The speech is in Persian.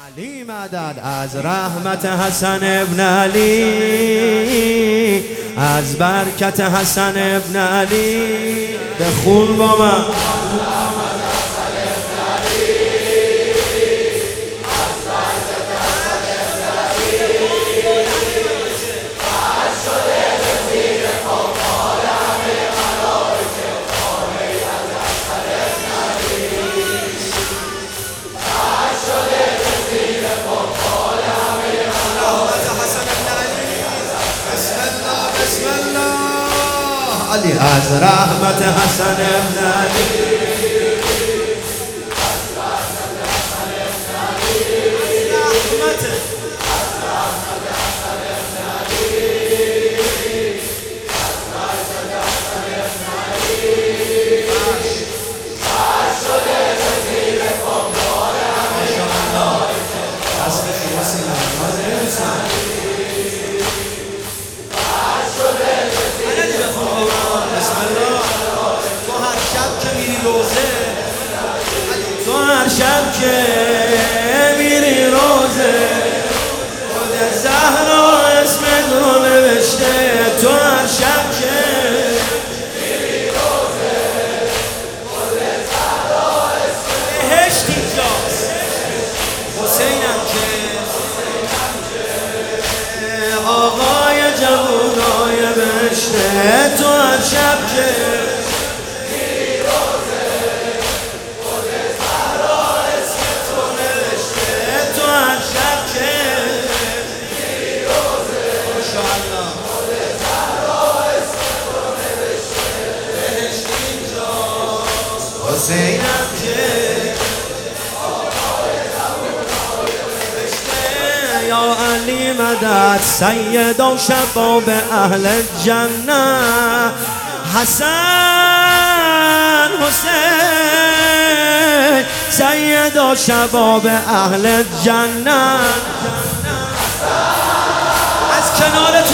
علی مدد از رحمت حسن ابن علی، از برکت حسن ابن علی. بخون با من. علی از رحمت حسن ابن علی، تو هر شب که میری روزه خود زهرا اسمت رو نوشته. تو هر شب که میری روزه خود زهرا اسمت بهشت اینجاست. حسینم که آقای جوونای بهشته. تو هر شب که حسینم که یا علی مدد سید و شباب اهل جنه. حسن حسین سید و شباب اهل جنه. از کنار